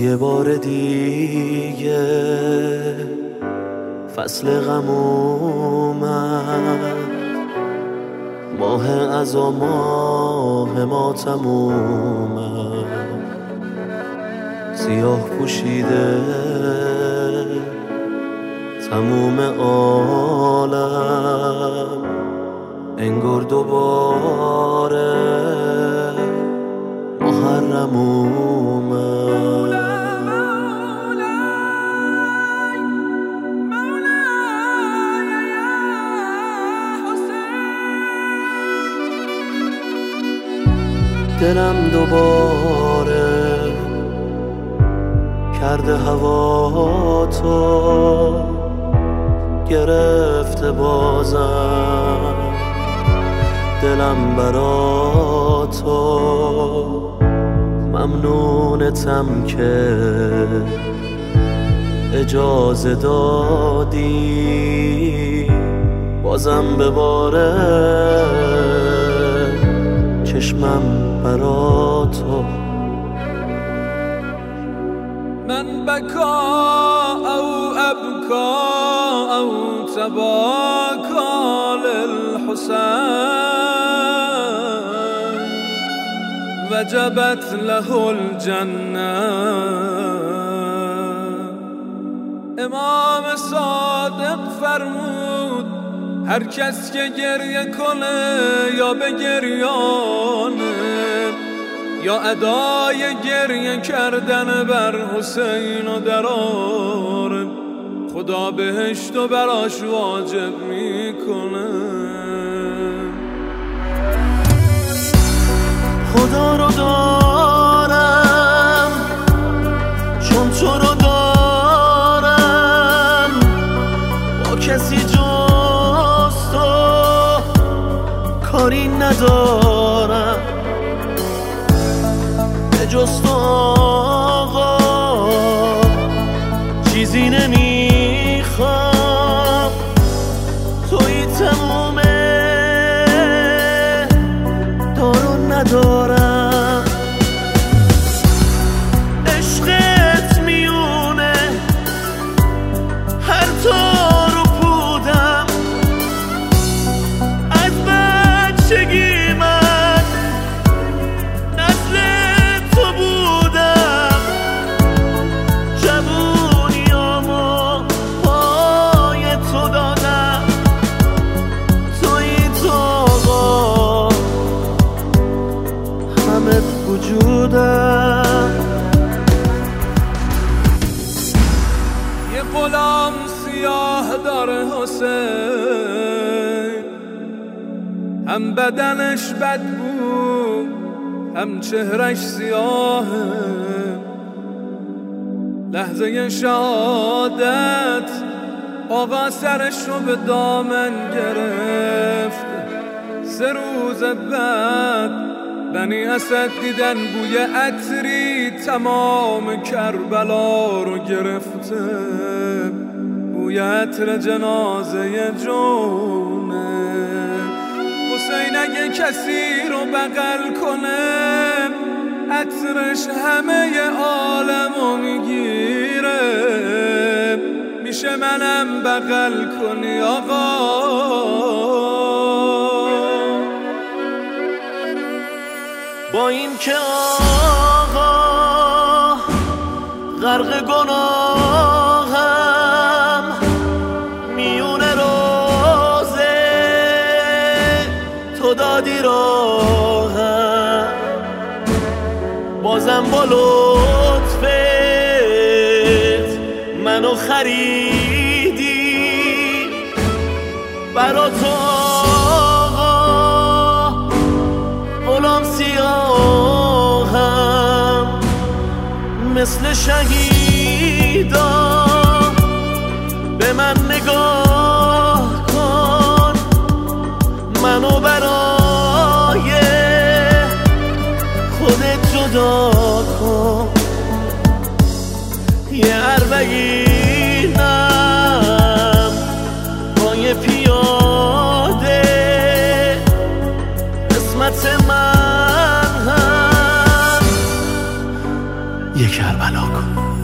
یه بار دیگه فصل غم اومد، ماه عزا ماه ماتم اومد، سیاه پوشیده تموم عالم، انگار دوباره محرم اومد. دلم دوباره کرده هوا تو، گرفته بازم دلم برا تو، ممنونتم که اجازه دادی بازم بباره چشمم برا تو. من بکا او ابکا او تباکا للحسین وجبت له الجنه. امام صادق فرمود هر کس که گریه کنه یا به گریانه یا ادای گریه کردن بر حسین و دراره، خدا بهشت و براش واجب میکنه. خدا رو دارم چون تو رو دارم، با کسی جز تو کاری ندارم، به جز تو آقا چیزی نمیخوام، توی تمومه دارو ندارم. عشقت میونه هر تارو پودم، از بچگی من نسل تو بودم، جوونیامو پای تو دادم، توی تو آقا همه وجودم. یه غلام سیاه داره حسین، هم بدنش بدبو هم چهرش سیاهه، لحظه شهادت آقا سرش رو به دامن گرفت. 3 روز بعد بنی اسد دیدن بوی عطری تمام کربلا رو گرفته، بوی عطر جنازه جونه. حسین اگه کسی رو بغل کنه عطرش همه عالمو میگیره، میشه منم بغل کنی آقا؟ با این که آقا غرق گناهم، میون روزه تو دادی راهم، بازم با لطفت منو خریدی برا تو آقا، غلام سیاهم مثل شهیدا، به من نگاه کن منو برای خودت جدا کن. یه اربعینم با یه پیاده قسمت من هم یه کربلا کن.